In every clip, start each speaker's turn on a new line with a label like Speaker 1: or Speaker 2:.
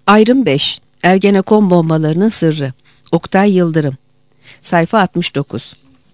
Speaker 1: Ayrım 5. Ergenekon bombalarının sırrı. Oktay Yıldırım. Sayfa 69.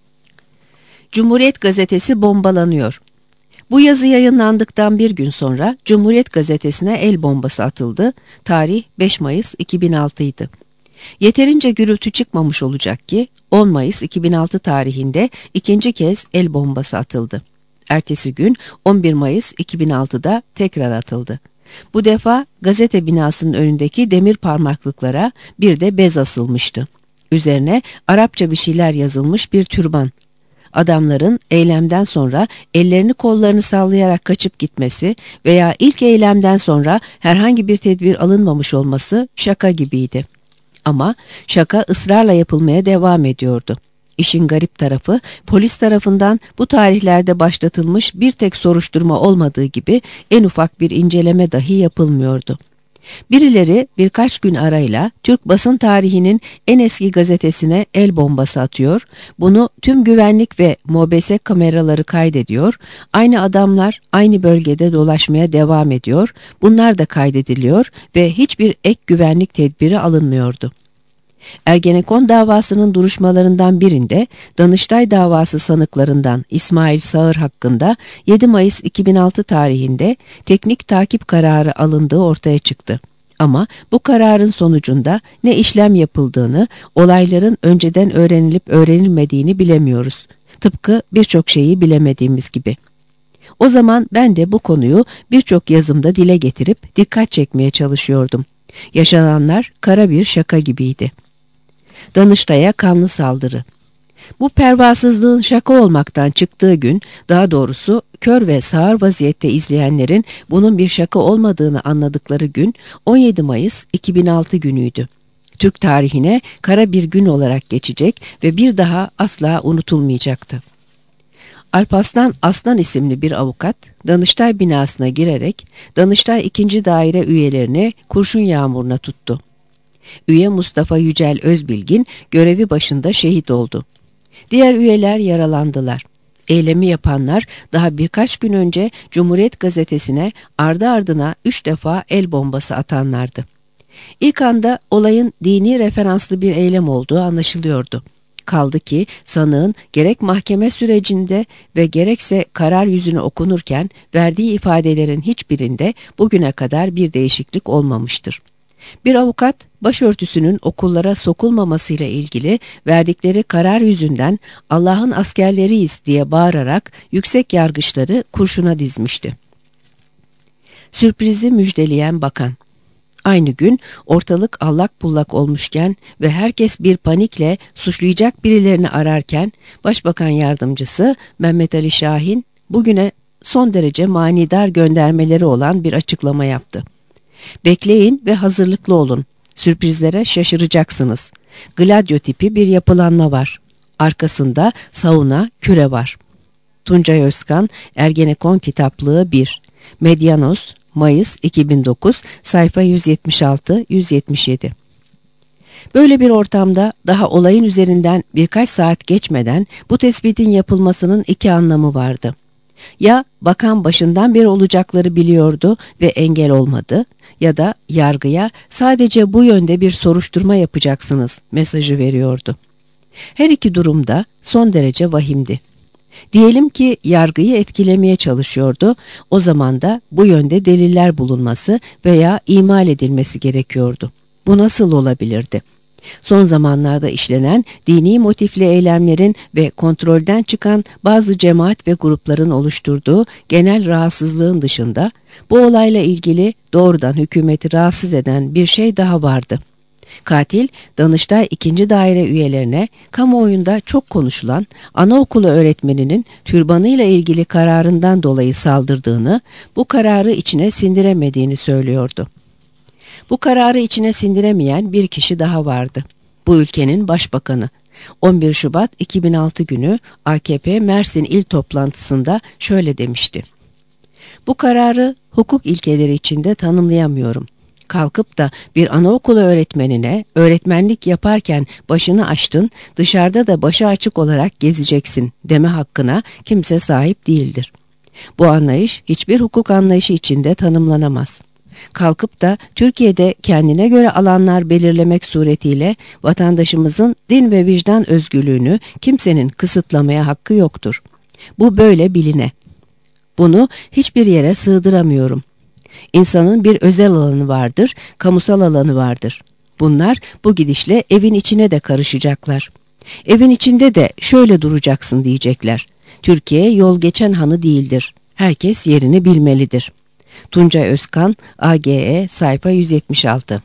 Speaker 1: Cumhuriyet Gazetesi bombalanıyor. Bu yazı yayınlandıktan bir gün sonra Cumhuriyet Gazetesi'ne el bombası atıldı. Tarih 5 Mayıs 2006 idi. Yeterince gürültü çıkmamış olacak ki 10 Mayıs 2006 tarihinde ikinci kez el bombası atıldı. Ertesi gün 11 Mayıs 2006'da tekrar atıldı. Bu defa gazete binasının önündeki demir parmaklıklara bir de bez asılmıştı. Üzerine Arapça bir şeyler yazılmış bir türban. Adamların eylemden sonra ellerini kollarını sallayarak kaçıp gitmesi veya ilk eylemden sonra herhangi bir tedbir alınmamış olması şaka gibiydi. Ama şaka ısrarla yapılmaya devam ediyordu. İşin garip tarafı polis tarafından bu tarihlerde başlatılmış bir tek soruşturma olmadığı gibi en ufak bir inceleme dahi yapılmıyordu. Birileri birkaç gün arayla Türk basın tarihinin en eski gazetesine el bombası atıyor, bunu tüm güvenlik ve MOBESE kameraları kaydediyor, aynı adamlar aynı bölgede dolaşmaya devam ediyor, bunlar da kaydediliyor ve hiçbir ek güvenlik tedbiri alınmıyordu. Ergenekon davasının duruşmalarından birinde Danıştay davası sanıklarından İsmail Sağır hakkında 7 Mayıs 2006 tarihinde teknik takip kararı alındığı ortaya çıktı. Ama bu kararın sonucunda ne işlem yapıldığını, olayların önceden öğrenilip öğrenilmediğini bilemiyoruz. Tıpkı birçok şeyi bilemediğimiz gibi. O zaman ben de bu konuyu birçok yazımda dile getirip dikkat çekmeye çalışıyordum. Yaşananlar kara bir şaka gibiydi. Danıştay'a kanlı saldırı. Bu pervasızlığın şaka olmaktan çıktığı gün, daha doğrusu kör ve sağır vaziyette izleyenlerin bunun bir şaka olmadığını anladıkları gün 17 Mayıs 2006 günüydü. Türk tarihine kara bir gün olarak geçecek ve bir daha asla unutulmayacaktı. Alparslan Aslan isimli bir avukat Danıştay binasına girerek Danıştay 2. Daire üyelerini kurşun yağmuruna tuttu. Üye Mustafa Yücel Özbilgin görevi başında şehit oldu. Diğer üyeler yaralandılar. Eylemi yapanlar daha birkaç gün önce Cumhuriyet Gazetesi'ne ardı ardına 3 defa el bombası atanlardı. İlk anda olayın dini referanslı bir eylem olduğu anlaşılıyordu. Kaldı ki sanığın gerek mahkeme sürecinde ve gerekse karar yüzüne okunurken verdiği ifadelerin hiçbirinde bugüne kadar bir değişiklik olmamıştır. Bir avukat başörtüsünün okullara sokulmamasıyla ilgili verdikleri karar yüzünden Allah'ın askerleriyiz diye bağırarak yüksek yargıçları kurşuna dizmişti. Sürprizi müjdeleyen bakan. Aynı gün ortalık allak bullak olmuşken ve herkes bir panikle suçlayacak birilerini ararken Başbakan Yardımcısı Mehmet Ali Şahin bugüne son derece manidar göndermeleri olan bir açıklama yaptı. Bekleyin ve hazırlıklı olun. Sürprizlere şaşıracaksınız. Gladio tipi bir yapılanma var. Arkasında sauna, küre var. Tuncay Özkan, Ergenekon Kitaplığı 1. Medyanos, Mayıs 2009, sayfa 176-177. Böyle bir ortamda daha olayın üzerinden birkaç saat geçmeden bu tespitin yapılmasının iki anlamı vardı. Ya bakan başından beri olacakları biliyordu ve engel olmadı ya da yargıya sadece bu yönde bir soruşturma yapacaksınız mesajı veriyordu. Her iki durumda son derece vahimdi. Diyelim ki yargıyı etkilemeye çalışıyordu, o zaman da bu yönde deliller bulunması veya imal edilmesi gerekiyordu. Bu nasıl olabilirdi? Son zamanlarda işlenen dini motifli eylemlerin ve kontrolden çıkan bazı cemaat ve grupların oluşturduğu genel rahatsızlığın dışında bu olayla ilgili doğrudan hükümeti rahatsız eden bir şey daha vardı. Katil, Danıştay 2. Daire üyelerine kamuoyunda çok konuşulan anaokulu öğretmeninin türbanıyla ilgili kararından dolayı saldırdığını, bu kararı içine sindiremediğini söylüyordu. Bu kararı içine sindiremeyen bir kişi daha vardı. Bu ülkenin başbakanı. 11 Şubat 2006 günü AKP Mersin İl toplantısında şöyle demişti. Bu kararı hukuk ilkeleri içinde tanımlayamıyorum. Kalkıp da bir anaokulu öğretmenine öğretmenlik yaparken başını açtın, dışarıda da başı açık olarak gezeceksin deme hakkına kimse sahip değildir. Bu anlayış hiçbir hukuk anlayışı içinde tanımlanamaz. Kalkıp da Türkiye'de kendine göre alanlar belirlemek suretiyle vatandaşımızın din ve vicdan özgürlüğünü kimsenin kısıtlamaya hakkı yoktur. Bu böyle biline. Bunu hiçbir yere sığdıramıyorum. İnsanın bir özel alanı vardır, kamusal alanı vardır. Bunlar bu gidişle evin içine de karışacaklar. Evin içinde de şöyle duracaksın diyecekler. Türkiye yol geçen hanı değildir. Herkes yerini bilmelidir. Tuncay Özkan, AGE, sayfa 176.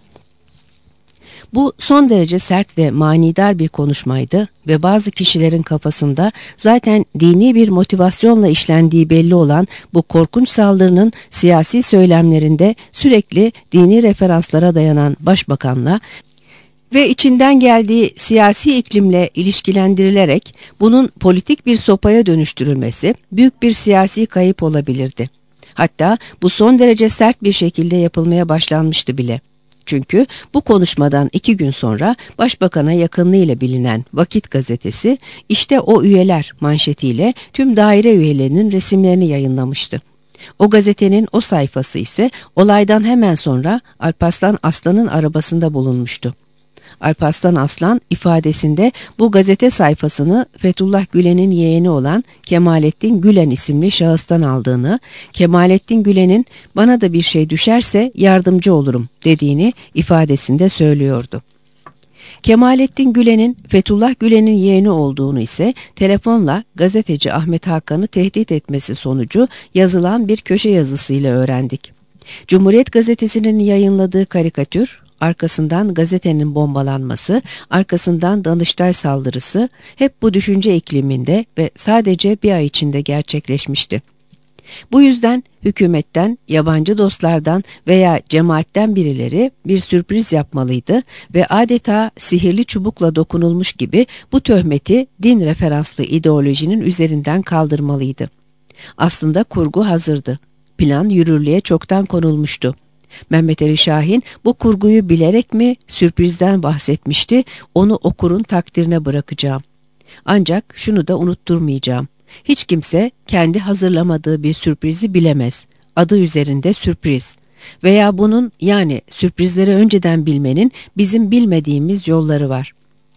Speaker 1: Bu son derece sert ve manidar bir konuşmaydı ve bazı kişilerin kafasında zaten dini bir motivasyonla işlendiği belli olan bu korkunç saldırının siyasi söylemlerinde sürekli dini referanslara dayanan başbakanla ve içinden geldiği siyasi iklimle ilişkilendirilerek bunun politik bir sopaya dönüştürülmesi büyük bir siyasi kayıp olabilirdi. Hatta bu son derece sert bir şekilde yapılmaya başlanmıştı bile. Çünkü bu konuşmadan 2 gün sonra Başbakan'a yakınlığıyla bilinen Vakit Gazetesi işte o üyeler manşetiyle tüm daire üyelerinin resimlerini yayınlamıştı. O gazetenin o sayfası ise olaydan hemen sonra Alparslan Aslan'ın arabasında bulunmuştu. Alparslan Aslan ifadesinde bu gazete sayfasını Fethullah Gülen'in yeğeni olan Kemalettin Gülen isimli şahıstan aldığını, Kemalettin Gülen'in bana da bir şey düşerse yardımcı olurum dediğini ifadesinde söylüyordu. Kemalettin Gülen'in Fethullah Gülen'in yeğeni olduğunu ise telefonla gazeteci Ahmet Hakan'ı tehdit etmesi sonucu yazılan bir köşe yazısıyla öğrendik. Cumhuriyet Gazetesi'nin yayınladığı karikatür, arkasından gazetenin bombalanması, arkasından Danıştay saldırısı hep bu düşünce ikliminde ve sadece bir ay içinde gerçekleşmişti. Bu yüzden hükümetten, yabancı dostlardan veya cemaatten birileri bir sürpriz yapmalıydı ve adeta sihirli çubukla dokunulmuş gibi bu töhmeti din referanslı ideolojinin üzerinden kaldırmalıydı. Aslında kurgu hazırdı. Plan yürürlüğe çoktan konulmuştu. Mehmet Ali Şahin bu kurguyu bilerek mi sürprizden bahsetmişti, onu okurun takdirine bırakacağım. Ancak şunu da unutturmayacağım. Hiç kimse kendi hazırlamadığı bir sürprizi bilemez. Adı üzerinde sürpriz. Veya bunun yani sürprizleri önceden bilmenin bizim bilmediğimiz yolları var.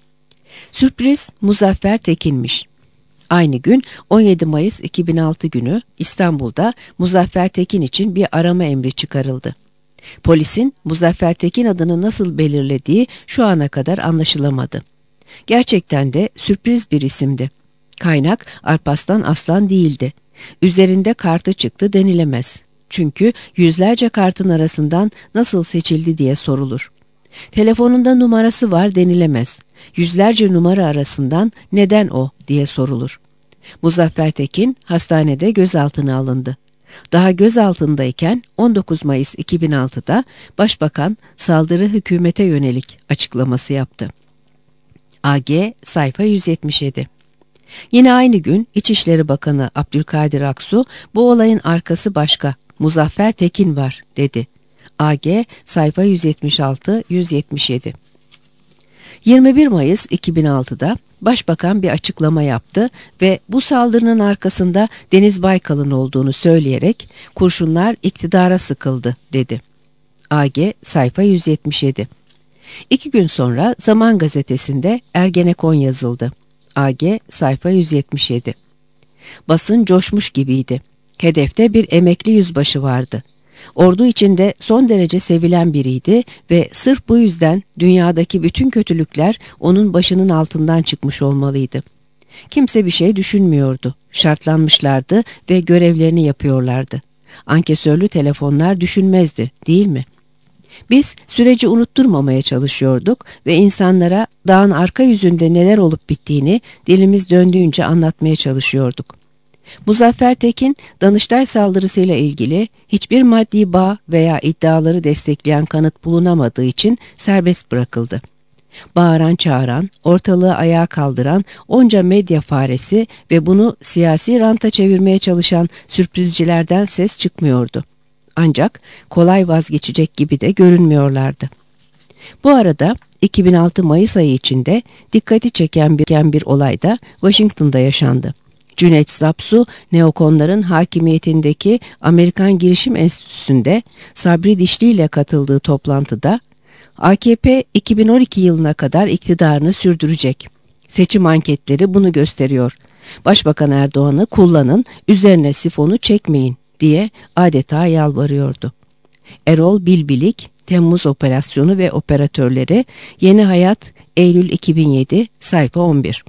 Speaker 1: Sürpriz Muzaffer Tekin'miş. Aynı gün 17 Mayıs 2006 günü İstanbul'da Muzaffer Tekin için bir arama emri çıkarıldı. Polisin Muzaffer Tekin adını nasıl belirlediği şu ana kadar anlaşılamadı. Gerçekten de sürpriz bir isimdi. Kaynak Alparslan Aslan değildi. Üzerinde kartı çıktı denilemez. Çünkü yüzlerce kartın arasından nasıl seçildi diye sorulur. Telefonunda numarası var denilemez. Yüzlerce numara arasından neden o diye sorulur. Muzaffer Tekin hastanede gözaltına alındı. Daha gözaltındayken 19 Mayıs 2006'da Başbakan saldırı hükümete yönelik açıklaması yaptı. AG sayfa 177. Yine aynı gün İçişleri Bakanı Abdülkadir Aksu bu olayın arkası başka, Muzaffer Tekin var dedi. AG sayfa 176-177. 21 Mayıs 2006'da Başbakan bir açıklama yaptı ve bu saldırının arkasında Deniz Baykal'ın olduğunu söyleyerek kurşunlar iktidara sıkıldı dedi. AG sayfa 177. 2 gün sonra Zaman Gazetesi'nde Ergenekon yazıldı. AG sayfa 177. Basın coşmuş gibiydi. Hedefte bir emekli yüzbaşı vardı. Ordu içinde son derece sevilen biriydi ve sırf bu yüzden dünyadaki bütün kötülükler onun başının altından çıkmış olmalıydı. Kimse bir şey düşünmüyordu. Şartlanmışlardı ve görevlerini yapıyorlardı. Ankesörlü telefonlar düşünmezdi, değil mi? Biz süreci unutturmamaya çalışıyorduk ve insanlara dağın arka yüzünde neler olup bittiğini dilimiz döndüğünce anlatmaya çalışıyorduk. Muzaffer Tekin, Danıştay saldırısıyla ilgili hiçbir maddi bağ veya iddiaları destekleyen kanıt bulunamadığı için serbest bırakıldı. Bağıran çağıran, ortalığı ayağa kaldıran onca medya faresi ve bunu siyasi ranta çevirmeye çalışan sürprizcilerden ses çıkmıyordu. Ancak kolay vazgeçecek gibi de görünmüyorlardı. Bu arada 2006 Mayıs ayı içinde dikkati çeken bir olay da Washington'da yaşandı. Cüneyt Zapsu, neokonların hakimiyetindeki Amerikan Girişim Enstitüsü'nde Sabri Dişli ile katıldığı toplantıda AKP 2012 yılına kadar iktidarını sürdürecek. Seçim anketleri bunu gösteriyor. Başbakan Erdoğan'ı kullanın, üzerine sifonu çekmeyin diye adeta yalvarıyordu. Erol Bilbilik, Temmuz Operasyonu ve Operatörleri, Yeni Hayat, Eylül 2007, sayfa 11.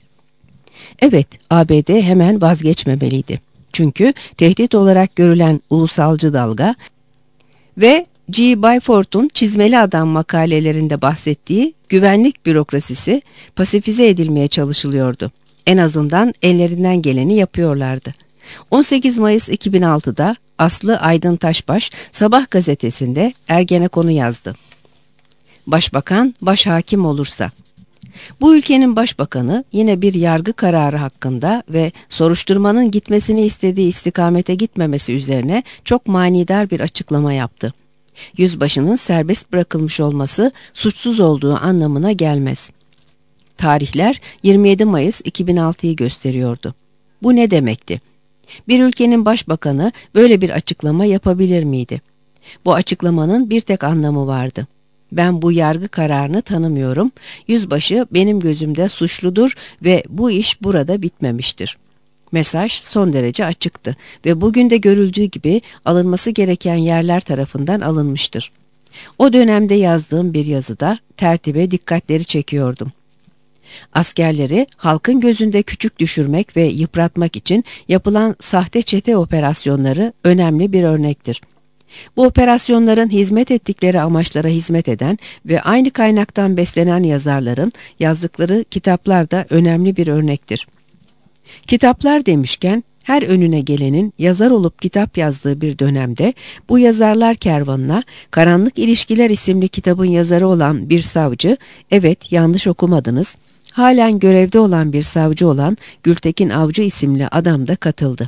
Speaker 1: Evet, ABD hemen vazgeçmemeliydi. Çünkü tehdit olarak görülen ulusalcı dalga ve G. Byford'un Çizmeli Adam makalelerinde bahsettiği güvenlik bürokrasisi pasifize edilmeye çalışılıyordu. En azından ellerinden geleni yapıyorlardı. 18 Mayıs 2006'da Aslı Aydın Taşbaş Sabah gazetesinde Ergenekon'u yazdı. Başbakan başhakim olursa. Bu ülkenin başbakanı yine bir yargı kararı hakkında ve soruşturmanın gitmesini istediği istikamete gitmemesi üzerine çok manidar bir açıklama yaptı. Yüzbaşının serbest bırakılmış olması suçsuz olduğu anlamına gelmez. Tarihler 27 Mayıs 2006'yı gösteriyordu. Bu ne demekti? Bir ülkenin başbakanı böyle bir açıklama yapabilir miydi? Bu açıklamanın bir tek anlamı vardı. Ben bu yargı kararını tanımıyorum. Yüzbaşı benim gözümde suçludur ve bu iş burada bitmemiştir. Mesaj son derece açıktı ve bugün de görüldüğü gibi alınması gereken yerler tarafından alınmıştır. O dönemde yazdığım bir yazıda tertibe dikkatleri çekiyordum. Askerleri halkın gözünde küçük düşürmek ve yıpratmak için yapılan sahte çete operasyonları önemli bir örnektir. Bu operasyonların hizmet ettikleri amaçlara hizmet eden ve aynı kaynaktan beslenen yazarların yazdıkları kitaplar da önemli bir örnektir. Kitaplar demişken her önüne gelenin yazar olup kitap yazdığı bir dönemde bu yazarlar kervanına Karanlık İlişkiler isimli kitabın yazarı olan bir savcı, evet yanlış okumadınız, halen görevde olan bir savcı olan Gültekin Avcı isimli adam da katıldı.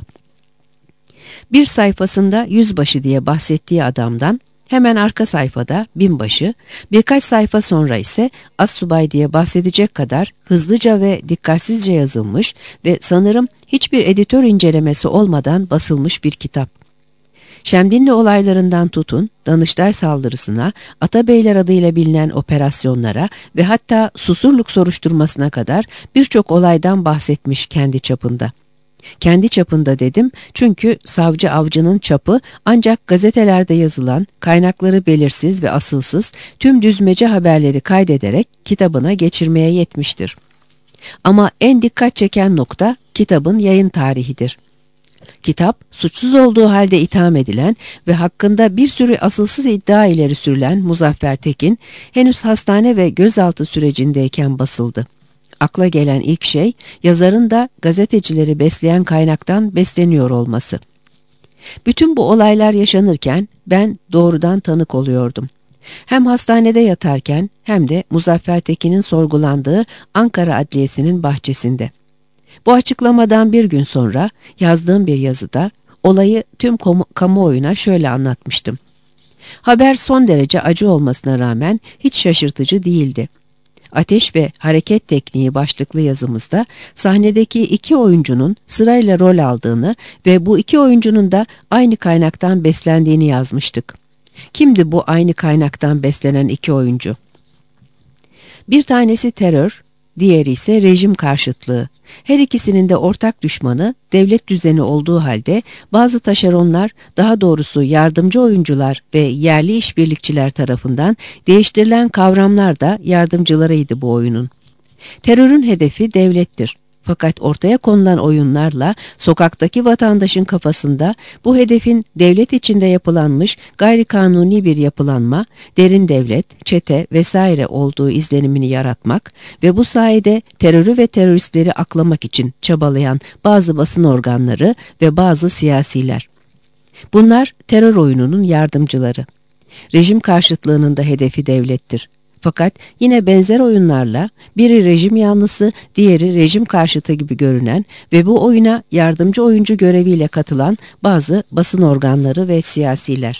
Speaker 1: Bir sayfasında yüzbaşı diye bahsettiği adamdan hemen arka sayfada binbaşı, birkaç sayfa sonra ise astsubay diye bahsedecek kadar hızlıca ve dikkatsizce yazılmış ve sanırım hiçbir editör incelemesi olmadan basılmış bir kitap. Şemdinli olaylarından tutun, Danıştay saldırısına, Atabeyler adıyla bilinen operasyonlara ve hatta Susurluk soruşturmasına kadar birçok olaydan bahsetmiş kendi çapında. Kendi çapında dedim çünkü savcı avcının çapı ancak gazetelerde yazılan, kaynakları belirsiz ve asılsız tüm düzmece haberleri kaydederek kitabına geçirmeye yetmiştir. Ama en dikkat çeken nokta kitabın yayın tarihidir. Kitap, suçsuz olduğu halde itham edilen ve hakkında bir sürü asılsız iddia ileri sürülen Muzaffer Tekin, henüz hastane ve gözaltı sürecindeyken basıldı. Akla gelen ilk şey, yazarın da gazetecileri besleyen kaynaktan besleniyor olması. Bütün bu olaylar yaşanırken ben doğrudan tanık oluyordum. Hem hastanede yatarken hem de Muzaffer Tekin'in sorgulandığı Ankara Adliyesi'nin bahçesinde. Bu açıklamadan bir gün sonra yazdığım bir yazıda olayı tüm kamuoyuna şöyle anlatmıştım. Haber son derece acı olmasına rağmen hiç şaşırtıcı değildi. Ateş ve Hareket Tekniği başlıklı yazımızda sahnedeki iki oyuncunun sırayla rol aldığını ve bu iki oyuncunun da aynı kaynaktan beslendiğini yazmıştık. Kimdi bu aynı kaynaktan beslenen iki oyuncu? Bir tanesi terör, diğeri ise rejim karşıtlığı. Her ikisinin de ortak düşmanı devlet düzeni olduğu halde bazı taşeronlar, daha doğrusu yardımcı oyuncular ve yerli işbirlikçiler tarafından değiştirilen kavramlar da yardımcılarıydı bu oyunun. Terörün hedefi devlettir. Fakat ortaya konulan oyunlarla sokaktaki vatandaşın kafasında bu hedefin devlet içinde yapılanmış gayri kanuni bir yapılanma, derin devlet, çete vesaire olduğu izlenimini yaratmak ve bu sayede terörü ve teröristleri aklamak için çabalayan bazı basın organları ve bazı siyasiler. Bunlar terör oyununun yardımcıları. Rejim karşıtlığının da hedefi devlettir. Fakat yine benzer oyunlarla biri rejim yanlısı, diğeri rejim karşıtı gibi görünen ve bu oyuna yardımcı oyuncu göreviyle katılan bazı basın organları ve siyasiler.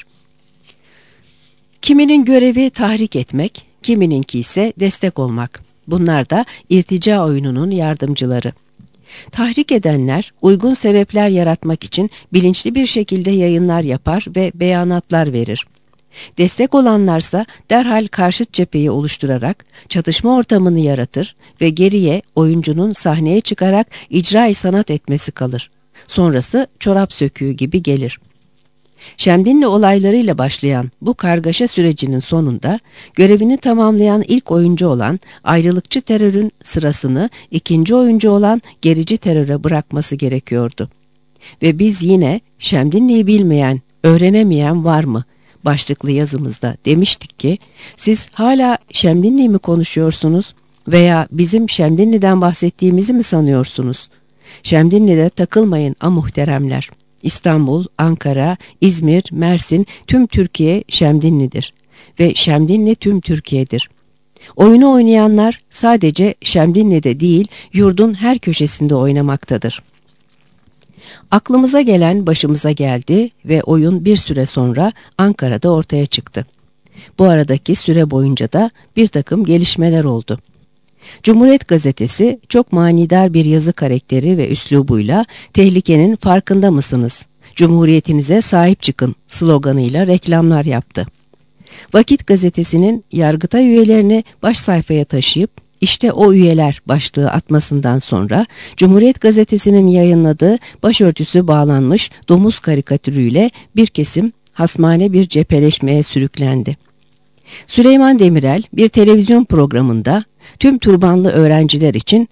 Speaker 1: Kiminin görevi tahrik etmek, kimininki ise destek olmak. Bunlar da irtica oyununun yardımcıları. Tahrik edenler uygun sebepler yaratmak için bilinçli bir şekilde yayınlar yapar ve beyanatlar verir. Destek olanlarsa derhal karşıt cepheyi oluşturarak çatışma ortamını yaratır ve geriye oyuncunun sahneye çıkarak icra-i sanat etmesi kalır. Sonrası çorap söküğü gibi gelir. Şemdinli olaylarıyla başlayan bu kargaşa sürecinin sonunda görevini tamamlayan ilk oyuncu olan ayrılıkçı terörün sırasını ikinci oyuncu olan gerici teröre bırakması gerekiyordu. Ve biz yine Şemdinli'yi bilmeyen, öğrenemeyen var mı? Başlıklı yazımızda demiştik ki, siz hala Şemdinli'yi mi konuşuyorsunuz veya bizim Şemdinli'den bahsettiğimizi mi sanıyorsunuz? Şemdinli'de takılmayın muhteremler. İstanbul, Ankara, İzmir, Mersin, tüm Türkiye Şemdinli'dir ve Şemdinli tüm Türkiye'dir. Oyunu oynayanlar sadece Şemdinli'de değil, yurdun her köşesinde oynamaktadır. Aklımıza gelen başımıza geldi ve oyun bir süre sonra Ankara'da ortaya çıktı. Bu aradaki süre boyunca da bir takım gelişmeler oldu. Cumhuriyet Gazetesi çok manidar bir yazı karakteri ve üslubuyla "Tehlikenin farkında mısınız? Cumhuriyetinize sahip çıkın" sloganıyla reklamlar yaptı. Vakit Gazetesi'nin Yargıtay üyelerini baş sayfaya taşıyıp "İşte o üyeler" başlığı atmasından sonra Cumhuriyet Gazetesi'nin yayınladığı başörtüsü bağlanmış domuz karikatürüyle bir kesim hasmane bir cepheleşmeye sürüklendi. Süleyman Demirel bir televizyon programında tüm turbanlı öğrenciler için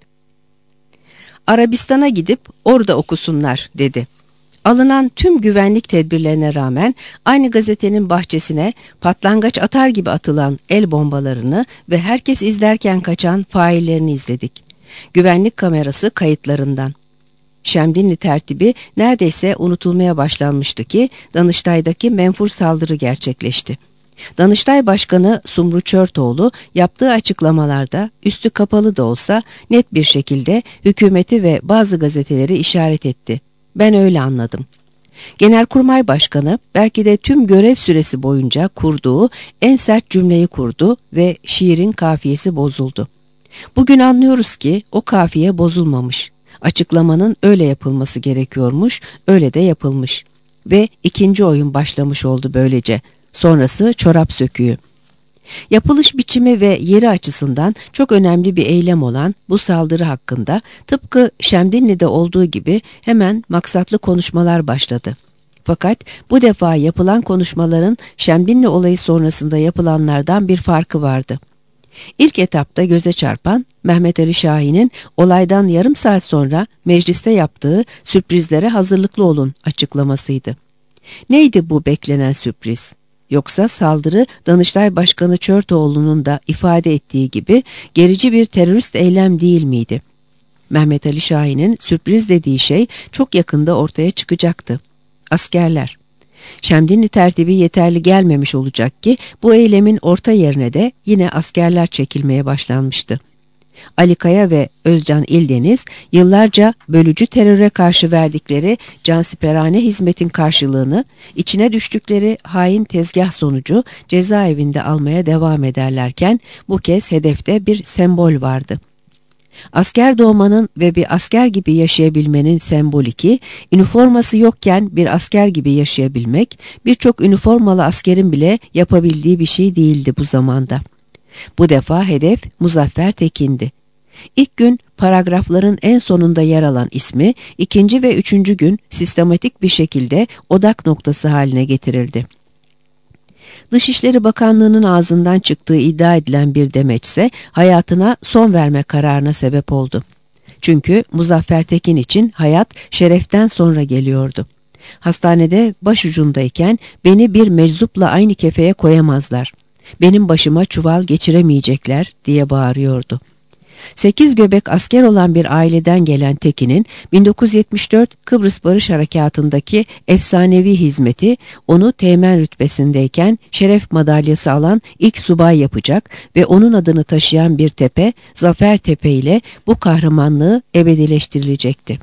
Speaker 1: "Arabistan'a gidip orada okusunlar" dedi. Alınan tüm güvenlik tedbirlerine rağmen aynı gazetenin bahçesine patlangaç atar gibi atılan el bombalarını ve herkes izlerken kaçan faillerini izledik. Güvenlik kamerası kayıtlarından. Şemdinli tertibi neredeyse unutulmaya başlanmıştı ki Danıştay'daki menfur saldırı gerçekleşti. Danıştay Başkanı Sumru Çörtoğlu yaptığı açıklamalarda üstü kapalı da olsa net bir şekilde hükümeti ve bazı gazeteleri işaret etti. Ben öyle anladım. Genelkurmay Başkanı belki de tüm görev süresi boyunca kurduğu en sert cümleyi kurdu ve şiirin kafiyesi bozuldu. Bugün anlıyoruz ki o kafiye bozulmamış. Açıklamanın öyle yapılması gerekiyormuş, öyle de yapılmış. Ve ikinci oyun başlamış oldu böylece. Sonrası çorap söküğü. Yapılış biçimi ve yeri açısından çok önemli bir eylem olan bu saldırı hakkında tıpkı Şemdinli'de olduğu gibi hemen maksatlı konuşmalar başladı. Fakat bu defa yapılan konuşmaların Şemdinli olayı sonrasında yapılanlardan bir farkı vardı. İlk etapta göze çarpan Mehmet Ali Şahin'in olaydan yarım saat sonra mecliste yaptığı "Sürprizlere hazırlıklı olun" açıklamasıydı. Neydi bu beklenen sürpriz? Yoksa saldırı Danıştay Başkanı Çörtoğlu'nun da ifade ettiği gibi gerici bir terörist eylem değil miydi? Mehmet Ali Şahin'in sürpriz dediği şey çok yakında ortaya çıkacaktı. Askerler. Şemdinli tertibi yeterli gelmemiş olacak ki bu eylemin orta yerine de yine askerler çekilmeye başlanmıştı. Ali Kaya ve Özcan İldeniz yıllarca bölücü teröre karşı verdikleri cansiperane hizmetin karşılığını içine düştükleri hain tezgah sonucu cezaevinde almaya devam ederlerken bu kez hedefte bir sembol vardı. Asker doğmanın ve bir asker gibi yaşayabilmenin semboliki, üniforması yokken bir asker gibi yaşayabilmek, birçok üniformalı askerin bile yapabildiği bir şey değildi bu zamanda. Bu defa hedef Muzaffer Tekin'di. İlk gün paragrafların en sonunda yer alan ismi, ikinci ve üçüncü gün sistematik bir şekilde odak noktası haline getirildi. Dışişleri Bakanlığı'nın ağzından çıktığı iddia edilen bir demeçse hayatına son verme kararına sebep oldu. Çünkü Muzaffer Tekin için hayat şereften sonra geliyordu. Hastanede başucundayken beni bir meczupla aynı kefeye koyamazlar, benim başıma çuval geçiremeyecekler diye bağırıyordu. 8 göbek asker olan bir aileden gelen Tekin'in 1974 Kıbrıs Barış Harekatı'ndaki efsanevi hizmeti onu teğmen rütbesindeyken şeref madalyası alan ilk subay yapacak ve onun adını taşıyan bir tepe, Zafer Tepe ile bu kahramanlığı ebedileştirilecekti.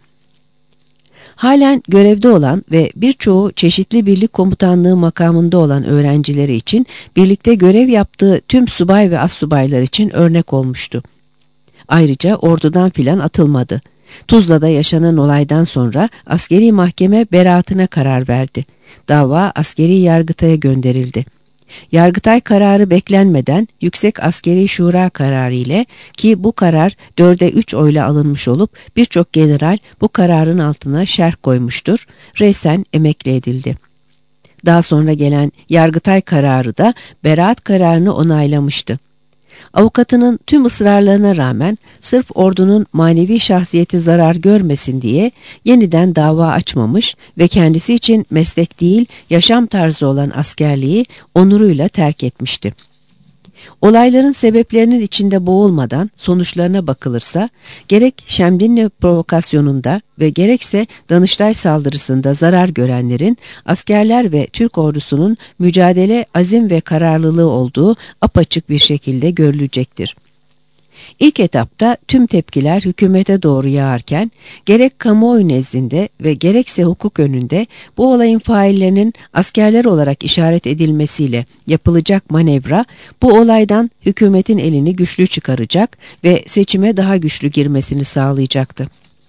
Speaker 1: Halen görevde olan ve birçoğu çeşitli birlik komutanlığı makamında olan öğrencileri için birlikte görev yaptığı tüm subay ve astsubaylar için örnek olmuştu. Ayrıca ordudan filan atılmadı. Tuzla'da yaşanan olaydan sonra askeri mahkeme beraatine karar verdi. Dava askeri Yargıtay'a gönderildi. Yargıtay kararı beklenmeden Yüksek Askeri Şura kararı ile, ki bu karar 4'e 3 oyla alınmış olup birçok general bu kararın altına şerh koymuştur, resen emekli edildi. Daha sonra gelen Yargıtay kararı da beraat kararını onaylamıştı. Avukatının tüm ısrarlarına rağmen sırf ordunun manevi şahsiyeti zarar görmesin diye yeniden dava açmamış ve kendisi için meslek değil yaşam tarzı olan askerliği onuruyla terk etmişti. Olayların sebeplerinin içinde boğulmadan sonuçlarına bakılırsa, gerek Şemdinli provokasyonunda ve gerekse Danıştay saldırısında zarar görenlerin askerler ve Türk ordusunun mücadele azim ve kararlılığı olduğu apaçık bir şekilde görülecektir. İlk etapta tüm tepkiler hükümete doğru yağarken, gerek kamuoyu nezdinde ve gerekse hukuk önünde bu olayın faillerinin askerler olarak işaret edilmesiyle yapılacak manevra, bu olaydan hükümetin elini güçlü çıkaracak ve seçime daha güçlü girmesini sağlayacaktı.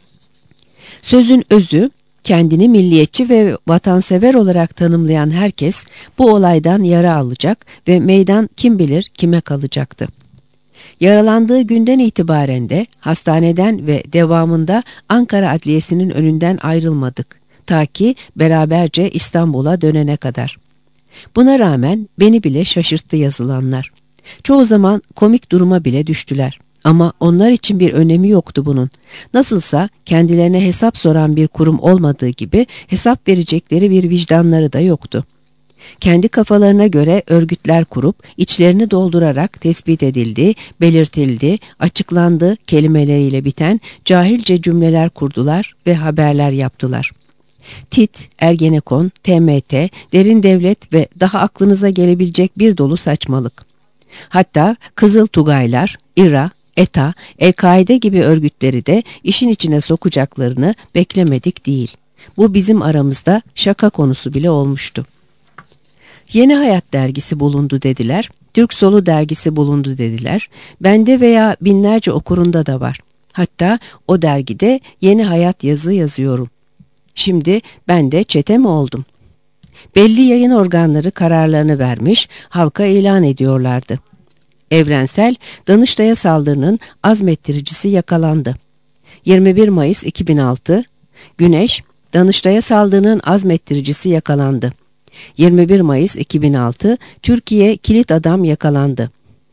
Speaker 1: Sözün özü, kendini milliyetçi ve vatansever olarak tanımlayan herkes bu olaydan yara alacak ve meydan kim bilir kime kalacaktı. Yaralandığı günden itibaren de hastaneden ve devamında Ankara Adliyesi'nin önünden ayrılmadık, ta ki beraberce İstanbul'a dönene kadar. Buna rağmen beni bile şaşırttı yazılanlar. Çoğu zaman komik duruma bile düştüler. Ama onlar için bir önemi yoktu bunun. Nasılsa kendilerine hesap soran bir kurum olmadığı gibi hesap verecekleri bir vicdanları da yoktu. Kendi kafalarına göre örgütler kurup içlerini doldurarak tespit edildi, belirtildi, açıklandı kelimeleriyle biten cahilce cümleler kurdular ve haberler yaptılar. TİT, Ergenekon, TMT, derin devlet ve daha aklınıza gelebilecek bir dolu saçmalık. Hatta Kızıl Tugaylar, İRA, ETA, El-Kaide gibi örgütleri de işin içine sokacaklarını beklemedik değil. Bu bizim aramızda şaka konusu bile olmuştu. Yeni Hayat dergisi bulundu dediler, Türk Solu dergisi bulundu dediler, bende veya binlerce okurunda da var. Hatta o dergide Yeni Hayat yazı yazıyorum. Şimdi ben de çete mi oldum? Belli yayın organları kararlarını vermiş, halka ilan ediyorlardı. Evrensel, Danıştay'a saldırının azmettiricisi yakalandı. 21 Mayıs 2006, Güneş, Danıştay'a saldırının azmettiricisi yakalandı. 21 Mayıs 2006, Türkiye kilit adam yakalandı.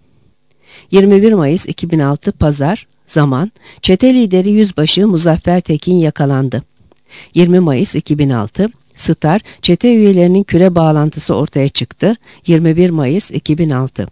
Speaker 1: 21 Mayıs 2006 Pazar, Zaman, çete lideri Yüzbaşı Muzaffer Tekin yakalandı. 20 Mayıs 2006, Star, çete üyelerinin küre bağlantısı ortaya çıktı. 21 Mayıs 2006.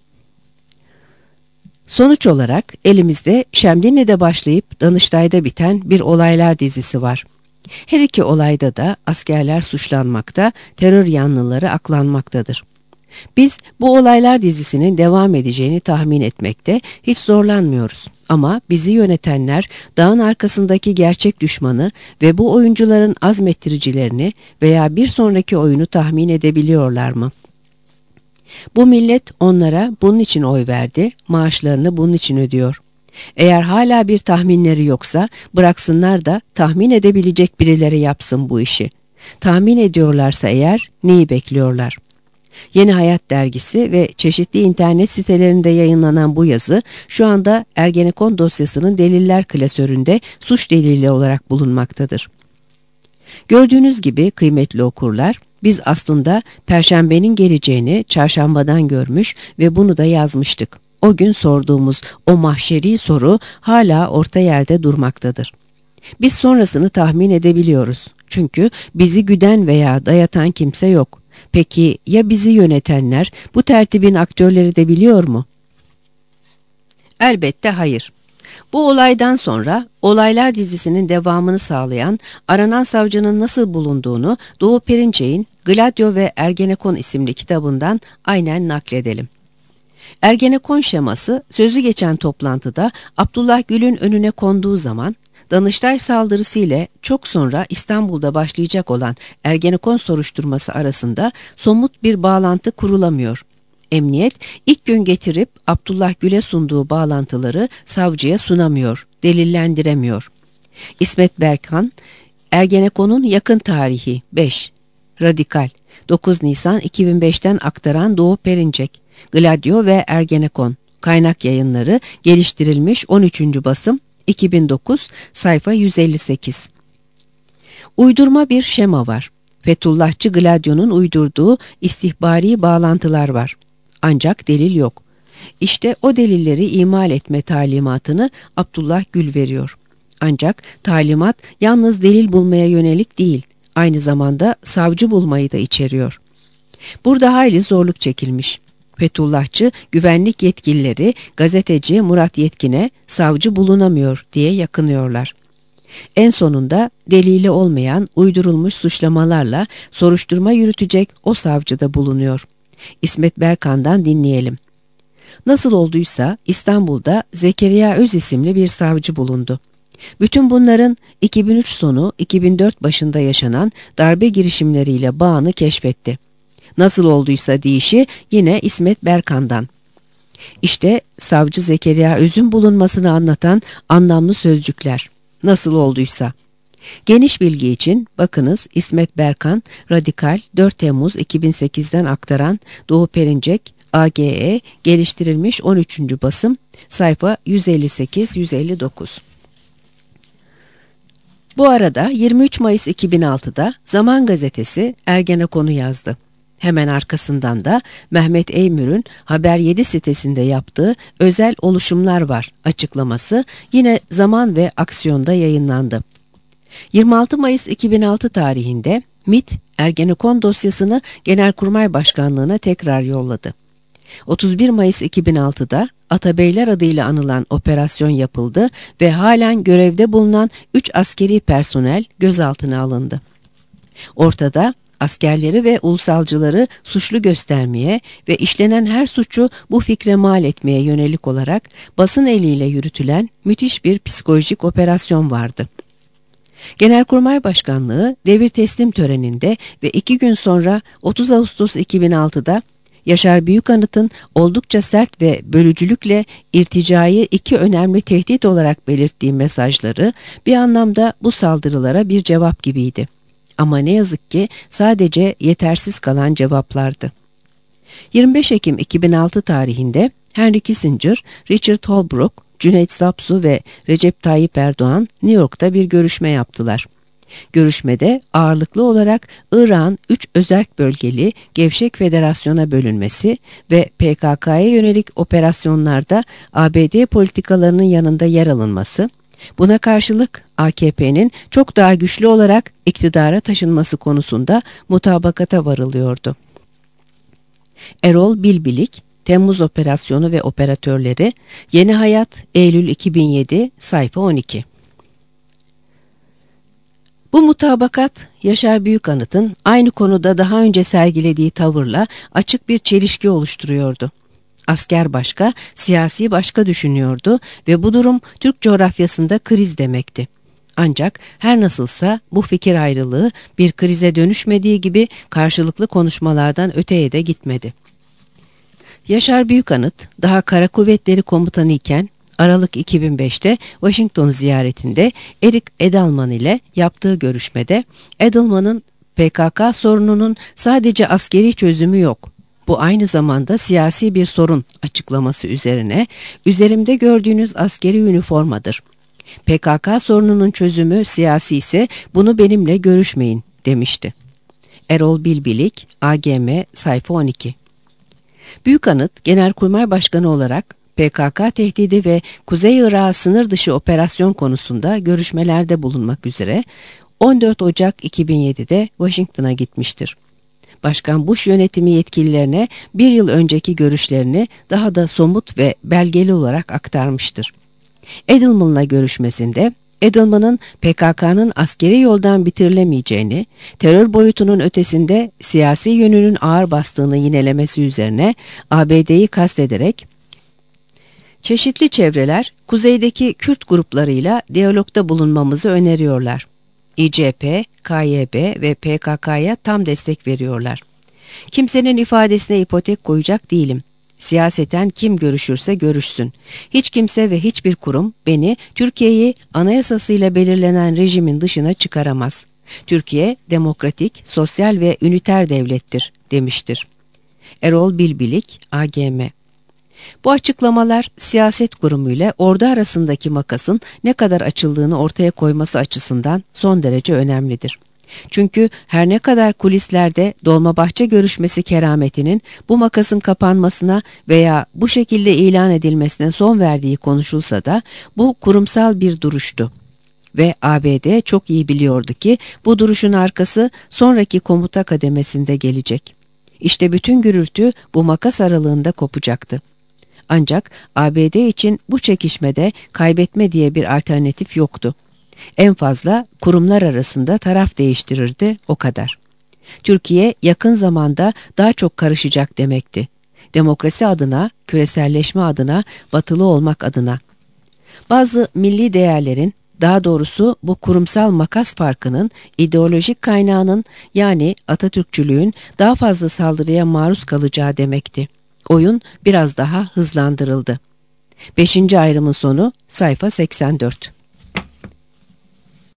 Speaker 1: Sonuç olarak elimizde Şemdinli'de başlayıp Danıştay'da biten bir olaylar dizisi var. Her iki olayda da askerler suçlanmakta, terör yanlıları aklanmaktadır. Biz bu olaylar dizisinin devam edeceğini tahmin etmekte hiç zorlanmıyoruz. Ama bizi yönetenler dağın arkasındaki gerçek düşmanı ve bu oyuncuların azmettiricilerini veya bir sonraki oyunu tahmin edebiliyorlar mı? Bu millet onlara bunun için oy verdi, maaşlarını bunun için ödüyor. Eğer hala bir tahminleri yoksa bıraksınlar da tahmin edebilecek birileri yapsın bu işi. Tahmin ediyorlarsa eğer neyi bekliyorlar? Yeni Hayat dergisi ve çeşitli internet sitelerinde yayınlanan bu yazı şu anda Ergenekon dosyasının deliller klasöründe suç delili olarak bulunmaktadır. Gördüğünüz gibi kıymetli okurlar, biz aslında Perşembenin geleceğini çarşambadan görmüş ve bunu da yazmıştık. O gün sorduğumuz o mahşeri soru hala orta yerde durmaktadır. Biz sonrasını tahmin edebiliyoruz. Çünkü bizi güden veya dayatan kimse yok. Peki ya bizi yönetenler, bu tertibin aktörleri de biliyor mu? Elbette hayır. Bu olaydan sonra olaylar dizisinin devamını sağlayan aranan savcının nasıl bulunduğunu Doğu Perinçek'in Gladio ve Ergenekon isimli kitabından aynen nakledelim. Ergenekon şeması sözü geçen toplantıda Abdullah Gül'ün önüne konduğu zaman Danıştay saldırısı ile çok sonra İstanbul'da başlayacak olan Ergenekon soruşturması arasında somut bir bağlantı kurulamıyor. Emniyet ilk gün getirip Abdullah Gül'e sunduğu bağlantıları savcıya sunamıyor, delillendiremiyor. İsmet Berkan, Ergenekon'un yakın tarihi 5. Radikal 9 Nisan 2005'ten aktaran Doğu Perinçek. Gladio ve Ergenekon. Kaynak Yayınları, geliştirilmiş 13. basım 2009, sayfa 158. Uydurma bir şema var. Fethullahçı Gladio'nun uydurduğu istihbari bağlantılar var. Ancak delil yok. İşte o delilleri imal etme talimatını Abdullah Gül veriyor. Ancak talimat yalnız delil bulmaya yönelik değil, aynı zamanda savcı bulmayı da içeriyor. Burada hayli zorluk çekilmiş. Fethullahçı güvenlik yetkilileri gazeteci Murat Yetkin'e savcı bulunamıyor diye yakınıyorlar. En sonunda delili olmayan uydurulmuş suçlamalarla soruşturma yürütecek o savcı da bulunuyor. İsmet Berkan'dan dinleyelim. Nasıl olduysa İstanbul'da Zekeriya Öz isimli bir savcı bulundu. Bütün bunların 2003 sonu 2004 başında yaşanan darbe girişimleriyle bağını keşfetti. Nasıl olduysa deyişi yine İsmet Berkan'dan. İşte savcı Zekeriya Öz'ün bulunmasını anlatan anlamlı sözcükler. Nasıl olduysa. Geniş bilgi için bakınız İsmet Berkan, Radikal 4 Temmuz 2008'den aktaran Doğu Perinçek, AGE, geliştirilmiş 13. basım, sayfa 158-159. Bu arada 23 Mayıs 2006'da Zaman Gazetesi Ergenekon'u yazdı. Hemen arkasından da Mehmet Eymür'ün Haber 7 sitesinde yaptığı özel oluşumlar var açıklaması yine Zaman ve Aksiyon'da yayınlandı. 26 Mayıs 2006 tarihinde MİT Ergenekon dosyasını Genelkurmay Başkanlığı'na tekrar yolladı. 31 Mayıs 2006'da Atabeyler adıyla anılan operasyon yapıldı ve halen görevde bulunan 3 askeri personel gözaltına alındı. Ortada askerleri ve ulusalcıları suçlu göstermeye ve işlenen her suçu bu fikre mal etmeye yönelik olarak basın eliyle yürütülen müthiş bir psikolojik operasyon vardı. Genelkurmay Başkanlığı devir teslim töreninde ve 2 gün sonra 30 Ağustos 2006'da Yaşar Büyükanıt'ın oldukça sert ve bölücülükle irticayı 2 önemli tehdit olarak belirttiği mesajları bir anlamda bu saldırılara bir cevap gibiydi. Ama ne yazık ki sadece yetersiz kalan cevaplardı. 25 Ekim 2006 tarihinde Henry Kissinger, Richard Holbrooke, Cüneyt Sapsu ve Recep Tayyip Erdoğan New York'ta bir görüşme yaptılar. Görüşmede ağırlıklı olarak İrak'ın 3 özerk bölgeli gevşek federasyona bölünmesi ve PKK'ya yönelik operasyonlarda ABD politikalarının yanında yer alınması, buna karşılık AKP'nin çok daha güçlü olarak iktidara taşınması konusunda mutabakata varılıyordu. Erol Bilbilik, Temmuz Operasyonu ve Operatörleri, Yeni Hayat, Eylül 2007, sayfa 12. Bu mutabakat, Yaşar Büyükanıt'ın aynı konuda daha önce sergilediği tavırla açık bir çelişki oluşturuyordu. Asker başka, siyasi başka düşünüyordu ve bu durum Türk coğrafyasında kriz demekti. Ancak her nasılsa bu fikir ayrılığı bir krize dönüşmediği gibi karşılıklı konuşmalardan öteye de gitmedi. Yaşar Büyükanıt daha Kara Kuvvetleri Komutanı iken Aralık 2005'te Washington ziyaretinde Eric Edelman ile yaptığı görüşmede Edelman'ın PKK sorununun sadece askeri çözümü yok, bu aynı zamanda siyasi bir sorun açıklaması üzerine üzerimde gördüğünüz askeri üniformadır. PKK sorununun çözümü siyasi ise bunu benimle görüşmeyin demişti. Erol Bilbilik, AGM, sayfa 12. Büyükanıt, Genelkurmay Başkanı olarak PKK tehdidi ve Kuzey Irak'a sınır dışı operasyon konusunda görüşmelerde bulunmak üzere 14 Ocak 2007'de Washington'a gitmiştir. Başkan Bush yönetimi yetkililerine bir yıl önceki görüşlerini daha da somut ve belgeli olarak aktarmıştır. Edelman'la görüşmesinde Edelman'ın PKK'nın askeri yoldan bitirilemeyeceğini, terör boyutunun ötesinde siyasi yönünün ağır bastığını yinelemesi üzerine ABD'yi kastederek çeşitli çevreler kuzeydeki Kürt gruplarıyla diyalogda bulunmamızı öneriyorlar. İCP, KYB ve PKK'ya tam destek veriyorlar. Kimsenin ifadesine ipotek koyacak değilim. Siyaseten kim görüşürse görüşsün. Hiç kimse ve hiçbir kurum beni Türkiye'yi anayasasıyla belirlenen rejimin dışına çıkaramaz. Türkiye demokratik, sosyal ve üniter devlettir demiştir. Erol Bilbilik, AGM. Bu açıklamalar siyaset kurumu ile ordu arasındaki makasın ne kadar açıldığını ortaya koyması açısından son derece önemlidir. Çünkü her ne kadar kulislerde Dolmabahçe görüşmesi kerametinin bu makasın kapanmasına veya bu şekilde ilan edilmesine son verdiği konuşulsa da bu kurumsal bir duruştu. Ve ABD çok iyi biliyordu ki bu duruşun arkası sonraki komuta kademesinde gelecek. İşte bütün gürültü bu makas aralığında kopacaktı. Ancak ABD için bu çekişmede kaybetme diye bir alternatif yoktu. En fazla kurumlar arasında taraf değiştirirdi, o kadar. Türkiye yakın zamanda daha çok karışacak demekti. Demokrasi adına, küreselleşme adına, batılı olmak adına. Bazı milli değerlerin, daha doğrusu bu kurumsal makas farkının ideolojik kaynağının yani Atatürkçülüğün daha fazla saldırıya maruz kalacağı demekti. Oyun biraz daha hızlandırıldı. 5. ayrımın sonu sayfa 84.